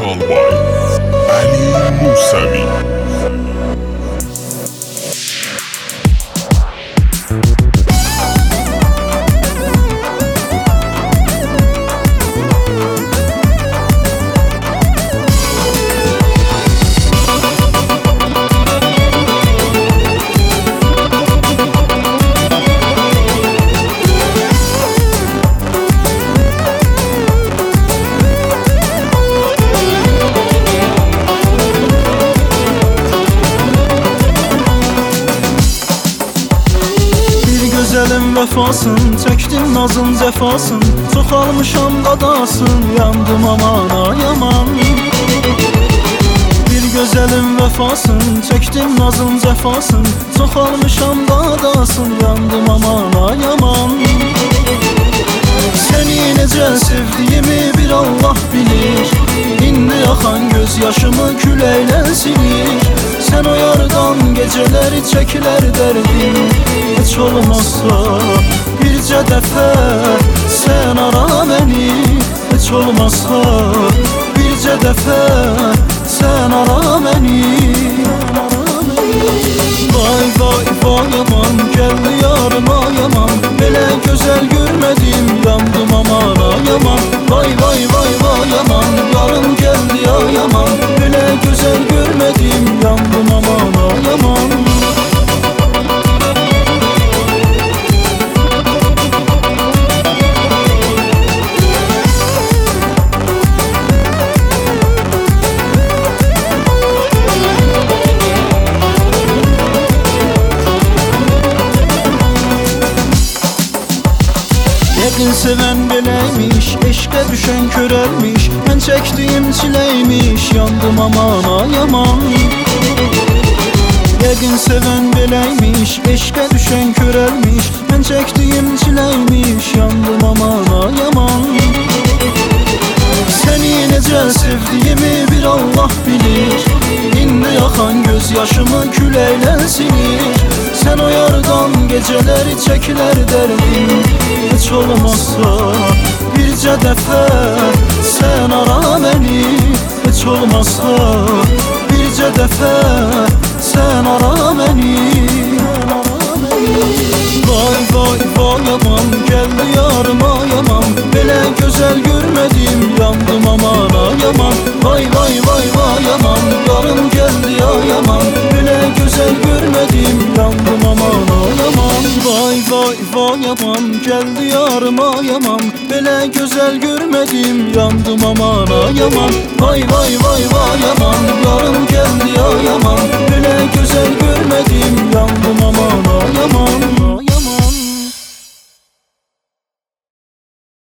Dalbay, Ali Musavi. Güzelim vefasın, çektim nazın cefasın, çok almışam qadasın, yandım aman yaman. Bir güzelim vefasın, çektim nazın cefasın, çok almışam qadasın, yandım aman yaman. Seni necə sevdiğimi bir Allah bilir, indi axan göz yaşımı küləklə silir. Sen o yardan geceleri çekiler derdim, hiç olmazsa bircə dəfə sen ara beni. Hiç olmazsa bircə dəfə sen ara beni. Vay vay vay yaman, geldi yarıma yaman, belə güzel görmedim, yandım amana yaman. Vay vay vay vay yaman, yarım geldi ya yaman, belə güzel görmedim, yandım amana yaman. Yəqin sevən beləymiş, eşqə düşən körəlmiş, mən çəkdiyim çiləymiş, yandım amana yaman. Yəqin sevən beləymiş, eşqə düşən körəlmiş, mən çəkdiyim çiləymiş, yandım amana yaman. Seni necə sevdiğimi bir Allah bilir, indi axan göz yaşımı küləklə silir. Sen o yardan geceleri çekiler derdim, hiç olmazsa bircə dəfə sen ara beni. Hiç olmazsa bircə dəfə sen ara beni. Vay vay vay yaman, geldi yarıma yaman, belə güzel görmedim, yandım amana yaman. Vay vay vay vay yaman, yarım geldi ya yaman, belə güzel görmedim, yandım amana yaman. Vay vay vay yaman, geldi yarıma yaman, belə güzel görmedim, yandım amana yaman. Vay vay vay vay yaman, yarım geldi ya yaman, belə güzel görmedim, yandım.